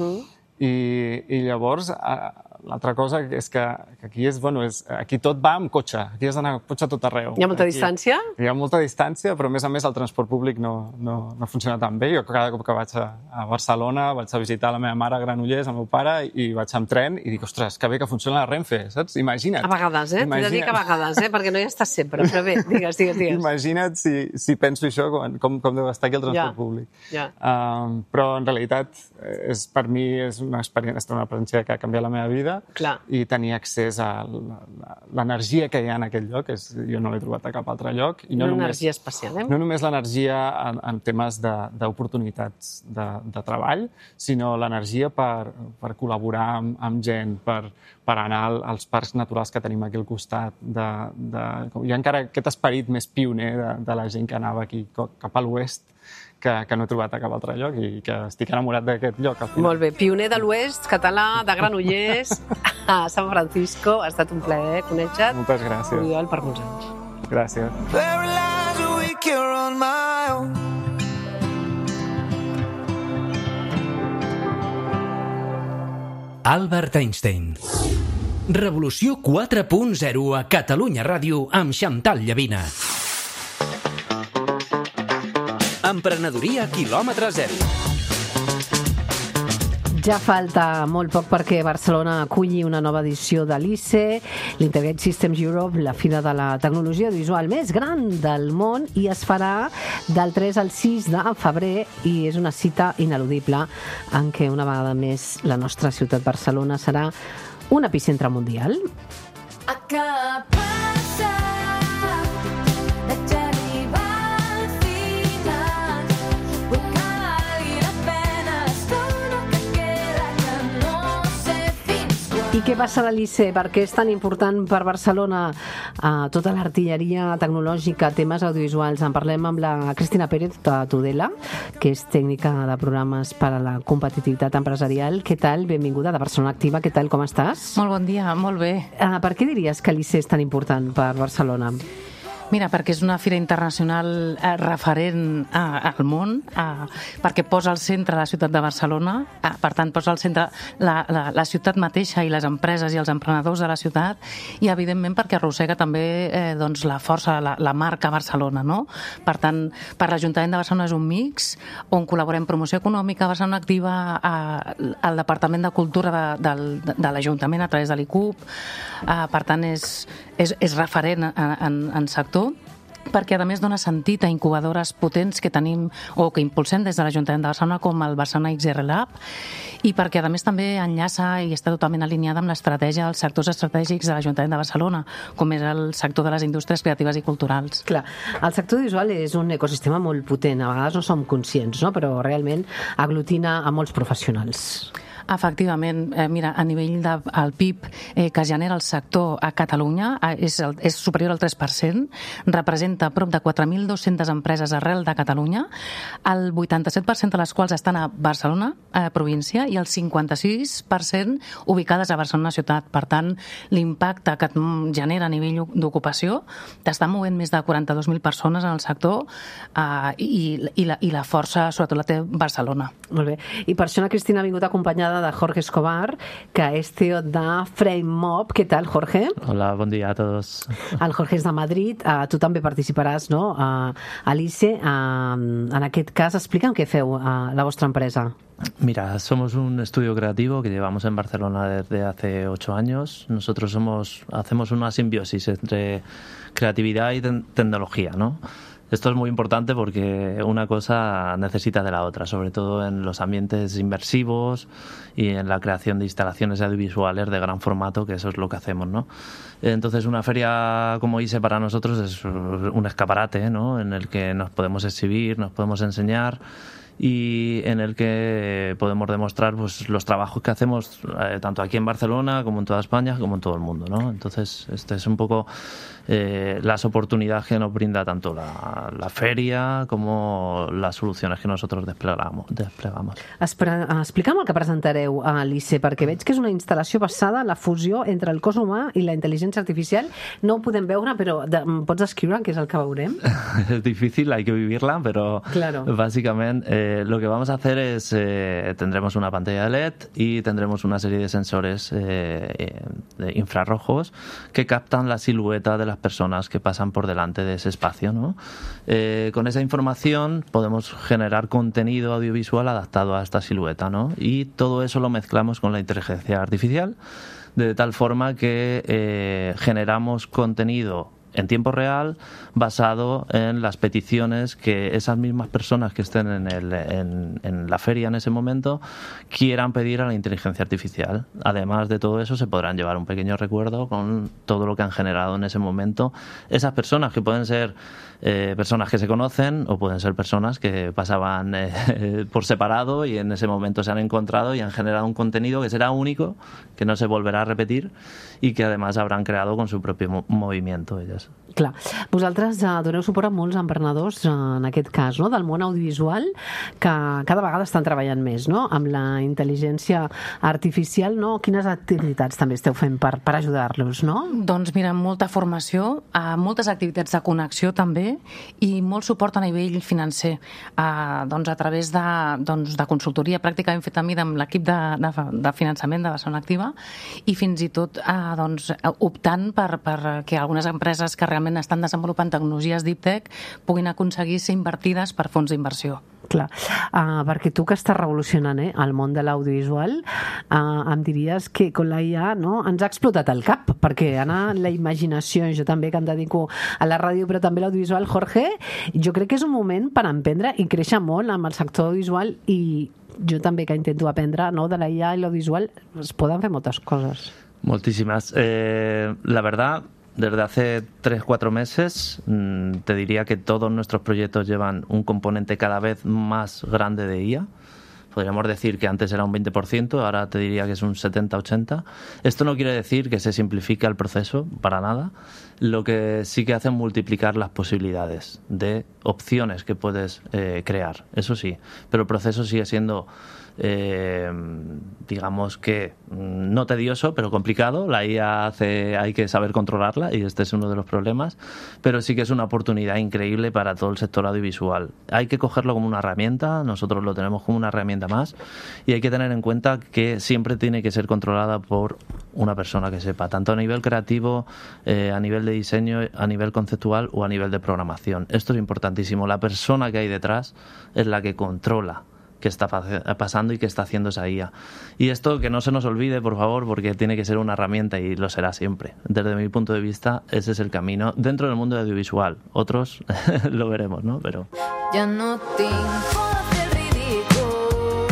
I llavors, l'altra cosa és que aquí aquí tot va amb cotxe, aquí has d'anar amb cotxe a tot arreu. Hi ha molta distància? Hi ha molta distància, però a més el transport públic no funciona tan bé. Jo cada cop que vaig a Barcelona vaig a visitar la meva mare a Granollers, el meu pare, i vaig amb tren i dic, ostres, que bé que funciona la Renfe, saps? Imagina't. A vegades, t'he de dir que a vegades, perquè no hi estàs sempre, però bé, digues. Imagina't si penso això, com deu estar aquí el transport públic. Però en realitat, per mi és una experiència que ha canviat la meva vida. Clar. I tenir accés a l'energia que hi ha en aquell lloc, jo no l'he trobat a cap altre lloc. Una energia especial, No només l'energia en temes d'oportunitats de treball, sinó l'energia per col·laborar amb gent, per anar als parcs naturals que tenim aquí al costat. Hi ha encara aquest esperit més pioner de la gent que anava aquí cap a l'oest, que no he trobat a cap altre lloc i que estic enamorat d'aquest lloc. Molt bé. Pioner de l'oest, català, de Granollers, a San Francisco. Ha estat un plaer conèixer-te. Moltes gràcies. Oriol, per molts anys. Gràcies. Very lies a week you're on my own. Albert Einstein. Revolució 4.0 a Catalunya Ràdio amb Xantal Llavina. Emprenedoria quilòmetre zero. Ja falta molt poc perquè Barcelona aculli una nova edició de l'ICE, l'Integrated Systems Europe, la fira de la tecnologia audiovisual més gran del món, i es farà del 3 al 6 de febrer, i és una cita ineludible en què una vegada més la nostra ciutat Barcelona serà un epicentre mundial. I què passa a l'ICE? Per què és tan important per Barcelona tota l'artilleria tecnològica, temes audiovisuals? En parlem amb la Cristina Pérez de Tudela, que és tècnica de programes per a la competitivitat empresarial. Què tal? Benvinguda de Barcelona Activa. Què tal? Com estàs? Molt bon dia, molt bé. Per què diries que l'ICE és tan important per Barcelona? Mira, perquè és una fira internacional referent al món, perquè posa al centre la ciutat de Barcelona, per tant posa al centre la ciutat mateixa i les empreses i els emprenedors de la ciutat, i evidentment perquè arrossega també doncs, la força, la marca Barcelona, no? Per tant, per l'Ajuntament de Barcelona és un mix on col·laborem promoció econòmica, Barcelona Activa, al Departament de Cultura de l'Ajuntament a través de l'ICUP, per tant és referent en sector, perquè a més dona sentit a incubadores potents que tenim o que impulsem des de l'Ajuntament de Barcelona, com el Barcelona XR Lab, i perquè a més també enllaça i està totalment alineada amb l'estratègia dels sectors estratègics de l'Ajuntament de Barcelona, com és el sector de les indústries creatives i culturals. Clar, el sector visual és un ecosistema molt potent, a vegades no som conscients, no? Però realment aglutina a molts professionals. Efectivament, mira, a nivell del PIB que genera el sector a Catalunya és superior al 3%, representa prop de 4.200 empreses arrel de Catalunya, el 87% de les quals estan a Barcelona, província, i el 56% ubicades a Barcelona ciutat. Per tant, l'impacte que genera a nivell d'ocupació t'està movent més de 42.000 persones en el sector i la força, sobretot, la té Barcelona. Molt bé. I per això la Cristina ha vingut acompanyada de Jorge Escobar, que és CEO de FrameMob. ¿Qué tal, Jorge? Hola, buen día a todos. El Jorge és de Madrid, tu també participaràs, no?, a l'ICE. En aquest cas, explica'm què feu a la vostra empresa. Mira, somos un estudio creativo que llevamos en Barcelona desde hace 8 años. Nosotros hacemos una simbiosis entre creatividad y tecnología, ¿no? Esto es muy importante porque una cosa necesita de la otra, sobre todo en los ambientes inmersivos y en la creación de instalaciones audiovisuales de gran formato, que eso es lo que hacemos, ¿no? Entonces, una feria como ICE para nosotros es un escaparate, ¿no?, en el que nos podemos exhibir, nos podemos enseñar y en el que podemos demostrar pues los trabajos que hacemos tanto aquí en Barcelona como en toda España como en todo el mundo, ¿no? Entonces, este es un poco las oportunidades que nos brinda tanto la feria como las soluciones que nosotros desplegamos. Explica'm el que presentareu a l'ICE, perquè veig que és una instal·lació basada en la fusió entre el cos humà i la intel·ligència artificial. No ho podem veure, però pots descriure què és el que veurem? Es difícil, hay que vivirla, pero claro. Básicamente lo que vamos a hacer es tendremos una pantalla de LED y tendremos una serie de sensores de infrarrojos que captan la silueta de las personas que pasan por delante de ese espacio, ¿no? Con esa información podemos generar contenido audiovisual adaptado a esta silueta, ¿no? Y todo eso lo mezclamos con la inteligencia artificial de tal forma que generamos contenido en tiempo real, basado en las peticiones que esas mismas personas que estén en la feria en ese momento quieran pedir a la inteligencia artificial. Además de todo eso, se podrán llevar un pequeño recuerdo con todo lo que han generado en ese momento esas personas, que pueden ser personas que se conocen o pueden ser personas que pasaban por separado y en ese momento se han encontrado y han generado un contenido que será único, que no se volverá a repetir y que además habrán creado con su propio movimiento ellas. Clar. Vosaltres doneu suport a molts emprenedors, en aquest cas, no?, del món audiovisual, que cada vegada estan treballant més, no?, amb la intel·ligència artificial, no? Quines activitats també esteu fent per ajudar-los, no? Doncs mira, molta formació, moltes activitats de connexió també i molt suport a nivell financer, doncs a través de consultoria pràctica hem fet amb l'equip de finançament de Barcelona Activa i fins i tot optant per que algunes empreses que realment estan desenvolupant tecnologies deep tech puguin aconseguir ser invertides per fons d'inversió. Clar, perquè tu que estàs revolucionant el món de l'audiovisual, em diries que con la IA, no, ens ha explotat el cap, perquè anar la imaginació, jo també que em dedico a la ràdio però també a l'audiovisual, Jorge, jo crec que és un moment per emprendre i créixer molt amb el sector audiovisual, i jo també que intento aprendre, no, de la IA i l'audiovisual, es poden fer moltes coses. Moltísimas. La verdad, desde hace 3-4 meses te diría que todos nuestros proyectos llevan un componente cada vez más grande de IA. Podríamos decir que antes era un 20%, ahora te diría que es un 70-80%. Esto no quiere decir que se simplifique el proceso, para nada. Lo que sí que hace es multiplicar las posibilidades de opciones que puedes crear, eso sí. Pero el proceso sigue siendo, digamos que no tedioso, pero complicado. La IA hay que saber controlarla y este es uno de los problemas, pero sí que es una oportunidad increíble para todo el sector audiovisual. Hay que cogerlo como una herramienta, nosotros lo tenemos como una herramienta más, y hay que tener en cuenta que siempre tiene que ser controlada por una persona que sepa, tanto a nivel creativo, a nivel de diseño, a nivel conceptual o a nivel de programación. Esto es importantísimo. La persona que hay detrás es la que controla qué está pasando y qué está haciendo esa IA. Y esto que no se nos olvide, por favor, porque tiene que ser una herramienta y lo será siempre. Desde mi punto de vista, ese es el camino dentro del mundo audiovisual. Otros lo veremos, ¿no? Pero... Ja no tinc por a fer el ridícul,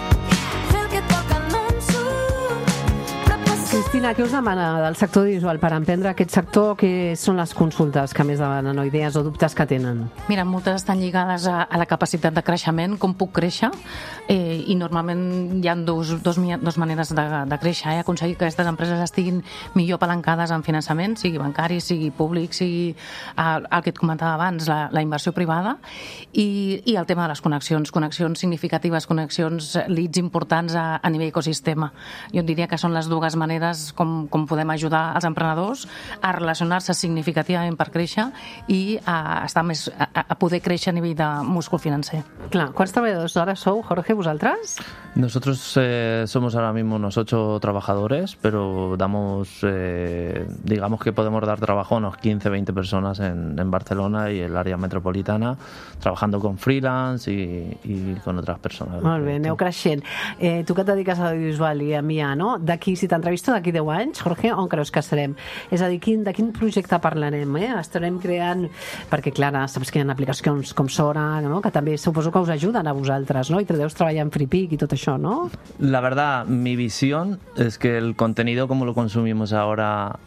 fer el que toca no em surt, però passa... Cristina, què us demana del sector audiovisual per emprendre aquest sector? Què són les consultes que més demanen, o idees o dubtes que tenen? Mira, moltes estan lligades a la capacitat de creixement, com puc créixer, i normalment hi ha dos maneres de créixer, aconseguir que aquestes empreses estiguin millor apalancades en finançament, sigui bancari, sigui públic, sigui el que et comentava abans, la inversió privada, i el tema de les connexions significatives, connexions leads importants a nivell ecosistema. Jo diria que són les dues maneres com podem ajudar els emprenedors a relacionar-se significativament per créixer i a poder créixer a nivell de múscul financer. Clar, ¿cuántos trabajadores ahora sou, Jorge, vosotras? Nosotros somos ahora mismo unos 8 trabajadores, pero digamos que podemos dar trabajo a unos 15-20 personas en Barcelona y el área metropolitana, trabajando con freelance y con otras personas. Molt bé, aneu creixent. Tu que et dediques a l'audiovisual i a mi, no? D'aquí, si t'entrevisto d'aquí 10 anys, Jorge, on creus que serem? És a dir, de quin projecte parlarem? Estarem creant... Perquè, clar, saps que hi ha aplicacions com Sora, no? Que també suposo que us ajuden a vosaltres, no? I deus treballar en FreePic i tot això, ¿no? La verdad, mi visión es que el contenido como lo consumimos ahora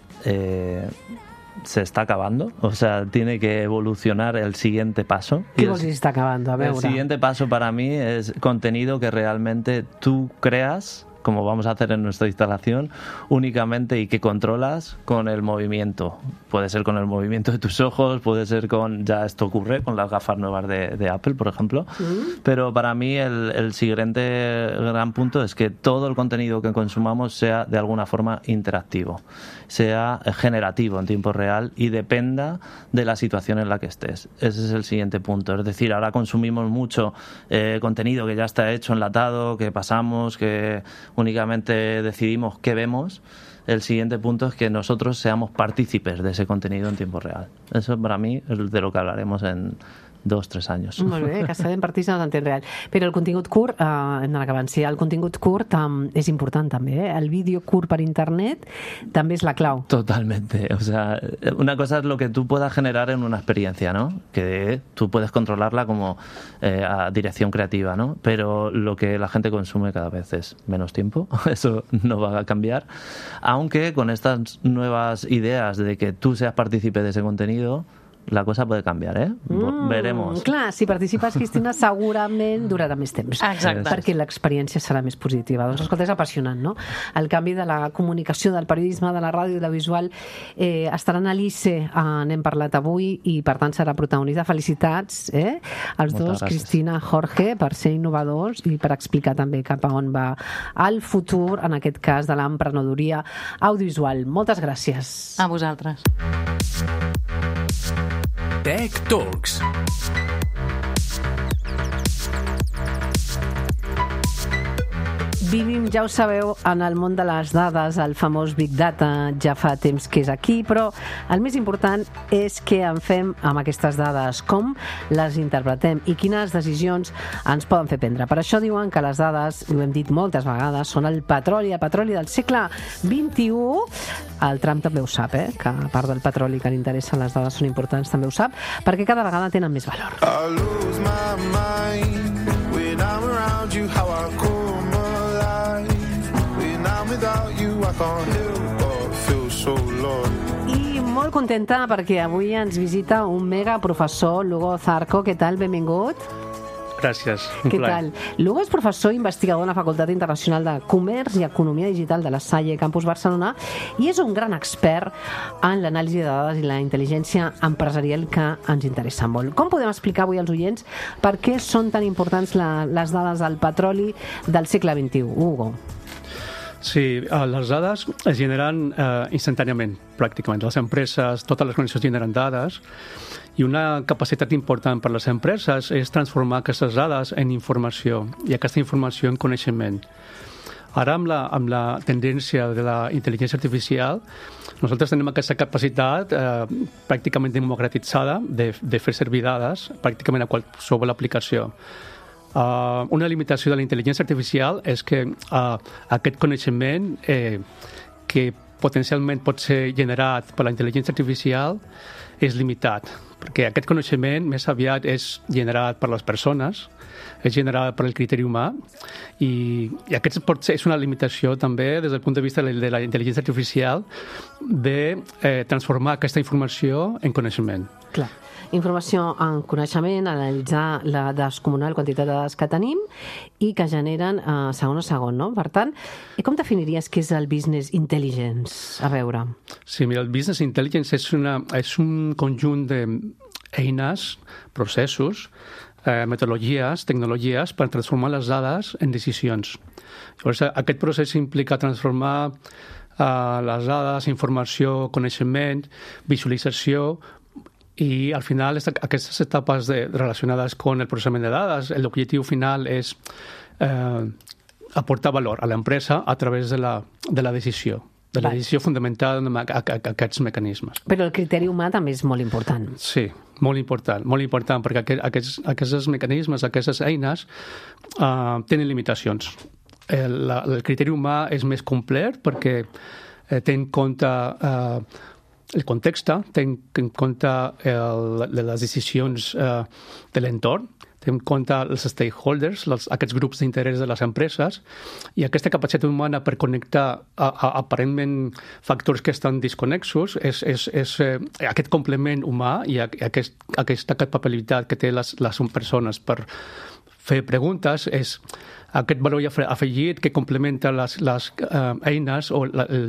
se está acabando, o sea, tiene que evolucionar el siguiente paso. ¿Qué vols dir está acabando? A veure. El siguiente paso para mí es contenido que realmente tú creas, como vamos a hacer en nuestra instalación, únicamente y que controlas con el movimiento. Puede ser con el movimiento de tus ojos, puede ser con... Ya esto ocurre con las gafas nuevas de Apple, por ejemplo. Pero para mí el siguiente gran punto es que todo el contenido que consumamos sea de alguna forma interactivo, sea generativo en tiempo real y dependa de la situación en la que estés. Ese es el siguiente punto. Es decir, ahora consumimos mucho contenido que ya está hecho, enlatado, que pasamos, que únicamente decidimos qué vemos. El siguiente punto es que nosotros seamos partícipes de ese contenido en tiempo real. Eso para mí es de lo que hablaremos en 2-3 anys. Molt bé, que serem partícips en temps real. Però el contingut curt, hem d'anar acabant, sí, el contingut curt és important també, El vídeo curt per internet també és la clau. Totalmente. O sea, una cosa es lo que tú puedas generar en una experiencia, ¿no? Que tú puedes controlarla como a dirección creativa, ¿no? Pero lo que la gente consume cada vez es menos tiempo. Eso no va a cambiar. Aunque con estas nuevas ideas de que tú seas partícipe de ese contenido, la cosa puede canviar, ¿eh? Veremos. Clar, si participes, Cristina, segurament durarà més temps. Exacte. Perquè l'experiència serà més positiva. Doncs, escolta, és apassionant, no? El canvi de la comunicació, del periodisme, de la ràdio i de l'audiovisual estaran a l'ICE, n'hem parlat avui, i per tant serà protagonista. Felicitats, als dos, Cristina, Jorge, per ser innovadors i per explicar també cap a on va el futur, en aquest cas, de l'emprenedoria audiovisual. Moltes gràcies. A vosaltres. Tech Talks. Vivim, ja ho sabeu, en el món de les dades, el famós Big Data ja fa temps que és aquí, però el més important és què en fem amb aquestes dades, com les interpretem i quines decisions ens poden fer prendre. Per això diuen que les dades, ho hem dit moltes vegades, són el petroli del segle XXI. El Trump també ho sap, que a part del petroli que li interessa, les dades són importants, també ho sap, perquè cada vegada tenen més valor. I lose my mind when I'm around you, how I come alive. When I'm without you, I can't help but feel so lost. I molt contenta perquè avui ens visita un mega professor, Lugo Zarco. Què tal? Benvingut. Gràcies, un Què plaer. tal? Lugo és professor investigador a la Facultat Internacional de Comerç i Economia Digital de la Salle Campus Barcelona i és un gran expert en l'anàlisi de dades i la intel·ligència empresarial que ens interessa molt. Com podem explicar avui als oients per què són tan importants les dades del petroli del segle XXI? Hugo. Sí, les dades es generen instantàniament, pràcticament. Les empreses, totes les organitzacions generen dades i una capacitat important per a les empreses és transformar aquestes dades en informació i aquesta informació en coneixement. Ara, amb la tendència de la intel·ligència artificial, nosaltres tenim aquesta capacitat pràcticament democratitzada de fer servir dades pràcticament a qualsevol aplicació. Una limitació de la intel·ligència artificial és que aquest coneixement que potencialment pot ser generat per la intel·ligència artificial és limitat, perquè aquest coneixement més aviat és generat per les persones, és generat per el criteri humà i aquest és una limitació també des del punt de vista de la intel·ligència artificial de transformar aquesta informació en coneixement. Clar. Informació en coneixement, analitzar la descomunal quantitat de dades que tenim i que generen segon a segon, no? Per tant, com definiries què és el business intelligence? A veure. Sí, mira, el business intelligence és un conjunt d'eines, processos, metodologies, tecnologies per transformar les dades en decisions. Llavors, aquest procés implica transformar les dades, informació, coneixement, visualització, i al final aquestes etapes relacionades con el processament de dades, l'objectiu final és aportar valor a l'empresa a través de la decisió, de la decisió fundamentada en aquests mecanismes. Però el criteri humà també és molt important. Sí, molt important, perquè aquests mecanismes, aquestes eines tenen limitacions. El criteri humà és més complet perquè té en compte el context, té en compte les decisions de l'entorn, té en compte els stakeholders, aquests grups d'interès de les empreses, i aquesta capacitat humana per connectar aparentment factors que estan desconnexos és aquest complement humà i aquesta capacitat que té les persones per fer preguntes és aquest valor afegit que complementa les eines o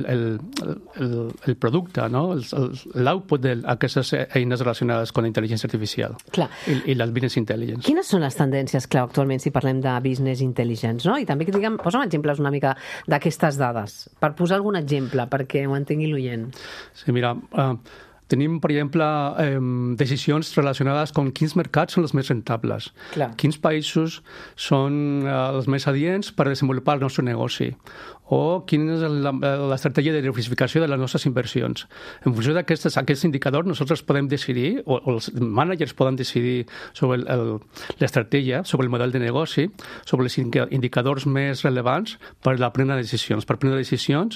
el producte, no? L'output d'aquestes eines relacionades amb la intel·ligència artificial. Clar. I el business intelligence. Quines són les tendències clau actualment si parlem de business intelligence, no? I també, posa'm exemples una mica d'aquestes dades, per posar algun exemple, perquè ho entengui l'oient. Sí, mira, tenim, per exemple, decisions relacionades amb quins mercats són els més rentables, quins països són els més adients per desenvolupar el nostre negoci, o quina és l'estratègia de diversificació de les nostres inversions. En funció d'aquests indicadors, nosaltres podem decidir, o els managers poden decidir sobre l'estratègia, sobre el model de negoci, sobre els indicadors més rellevants per prendre decisions.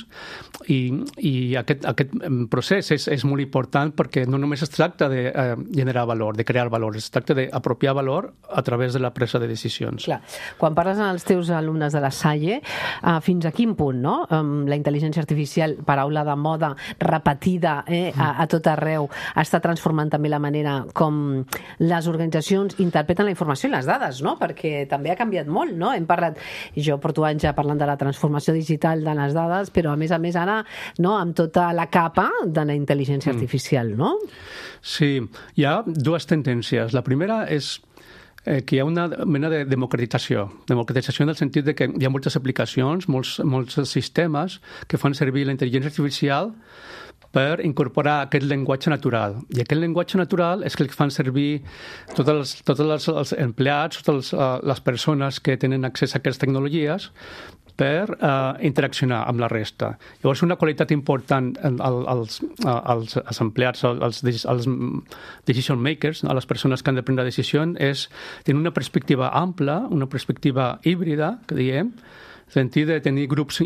I aquest procés és molt important perquè no només es tracta de generar valor, de crear valor, es tracta d'apropiar valor a través de la presa de decisions. Clar. Quan parles als teus alumnes de la Salle, fins a quin punt, no? La intel·ligència artificial, paraula de moda, repetida a tot arreu, està transformant també la manera com les organitzacions interpreten la informació i les dades, no? Perquè també ha canviat molt, no? Jo porto anys ja parlant de la transformació digital de les dades, però a més ara, no, amb tota la capa de la intel·ligència artificial, no? Sí, hi ha dues tendències. La primera és que hi ha una mena de democratització en el sentit de que hi ha moltes aplicacions, molts sistemes que fan servir la intel·ligència artificial per incorporar aquest llenguatge natural. I aquest llenguatge natural és el que fan servir tots els empleats, totes les persones que tenen accés a aquestes tecnologies per interaccionar amb la resta. Llavors, una qualitat important als empleats, als decision makers, a les persones que han de prendre decisió, és tenir una perspectiva ampla, una perspectiva híbrida, que diem, en el sentit de tenir grups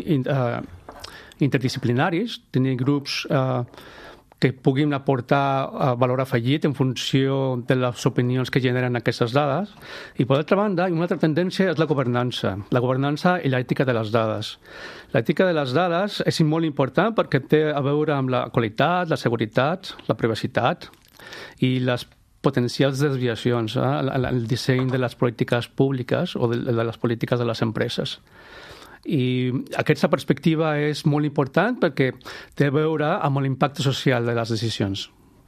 interdisciplinaris, tenir grups que puguin aportar valor afegit en funció de les opinions que generen aquestes dades. I, per altra banda, una altra tendència és la governança i l'ètica de les dades. L'ètica de les dades és molt important perquè té a veure amb la qualitat, la seguretat, la privacitat i les potencials desviacions el disseny de les polítiques públiques o de les polítiques de les empreses. I aquesta perspectiva és molt important perquè té a veure amb l'impacte social de les decisions.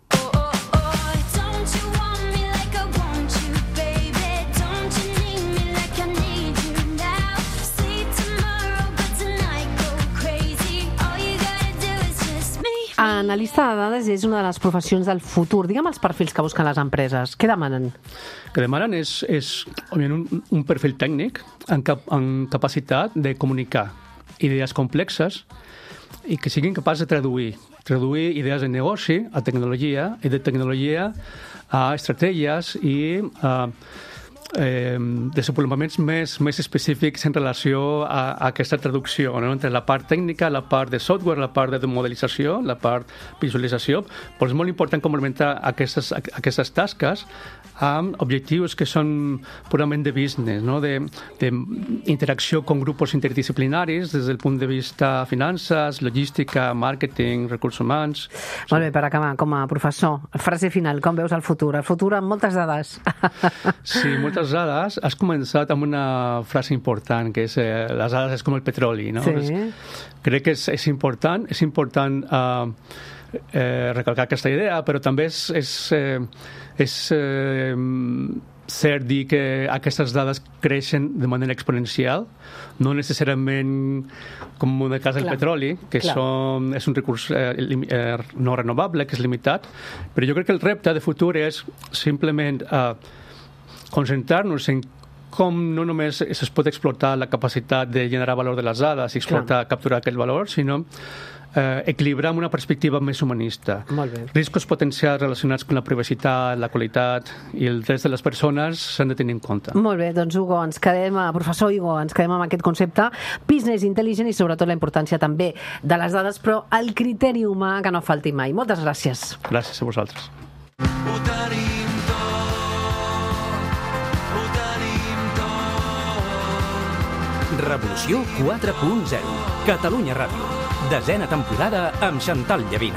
Analista de dades és una de les professions del futur. Digue'm els perfils que busquen les empreses. Què demanen? El que demanen és un perfil tècnic amb capacitat de comunicar idees complexes i que siguin capaços de traduir idees de negoci a tecnologia i de tecnologia a estratègies i desenvolupaments més específics en relació a aquesta traducció, no? Entre la part tècnica, la part de software, la part de modelització, la part visualització, però és molt important complementar aquestes tasques amb objectius que són purament de business, no? D'interacció amb grups interdisciplinaris des del punt de vista finances, logística, màrqueting, recursos humans. Molt bé, per acabar, com a professor, frase final, com veus el futur? El futur amb moltes dades. Sí, moltes dades. Has començat amb una frase important, que és les dades és com el petroli, no? Sí. Crec que és important recalcar aquesta idea, però també és cert dir que aquestes dades creixen de manera exponencial, no necessàriament com en el cas del petroli, que és un recurs no renovable, que és limitat, però jo crec que el repte de futur és simplement concentrar-nos en com no només es pot explotar la capacitat de generar valor de les dades i capturar aquest valor, sinó equilibrar amb una perspectiva més humanista. Molt bé. Riscos potencials relacionats amb la privacitat, la qualitat i els drets de les persones s'han de tenir en compte. Molt bé, doncs Hugo, professor Hugo, ens quedem amb aquest concepte business intelligent i sobretot la importància també de les dades, però el criteri humà que no falti mai. Moltes gràcies. Gràcies a vosaltres. Revolució 4.0. Catalunya Ràdio. Desena temporada amb Chantal Llavina.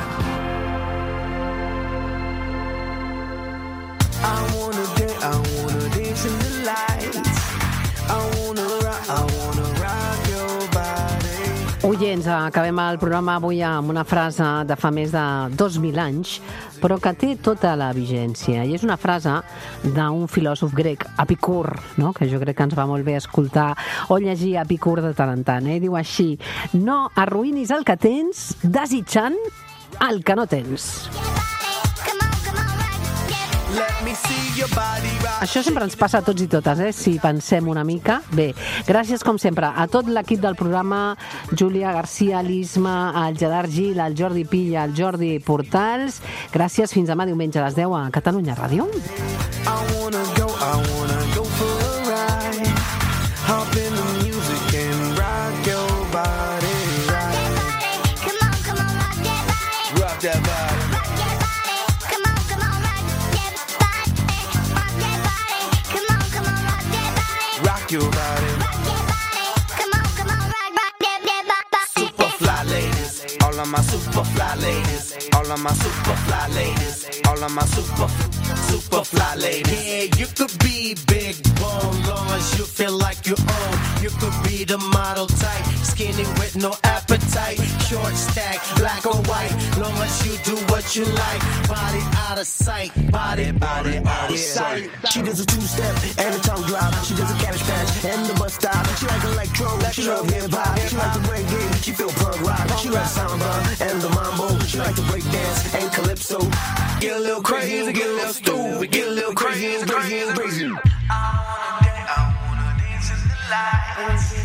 Oients, acabem el programa avui amb una frase de fa més de 2.000 anys, però que té tota la vigència. I és una frase d'un filòsof grec, Epicur, no? Que jo crec que ens va molt bé escoltar o llegir Epicur de tant en tant. Diu així: no arruïnis el que tens desitjant el que no tens. Això sempre ens passa a tots i totes, si pensem una mica. Bé, gràcies com sempre a tot l'equip del programa, Júlia García, l'Isma, el Gerard Gil, el Jordi Pilla, el Jordi Portals. Gràcies, fins demà diumenge a les 10 a Catalunya Ràdio. Your body. Super fly ladies, all of my super fly ladies, all of my super fly ladies, all of my super fly ladies. Yeah, you could be big bone, long as you feel like you own. You could be the model type, skinny with no appetite, short stack, black or white, long as you do what you like. Body out of sight, body out of sight. She does a two-step and a tongue drop. She does a cabbage patch and the bus stop. She like electro, she love hip-hop. She like the reggae, she feel punk rock. She like samba and the mambo. She like to break dance and calypso. Get a little crazy, get a little stupid, get a little crazy and crazy and crazy. I wanna dance in the lights.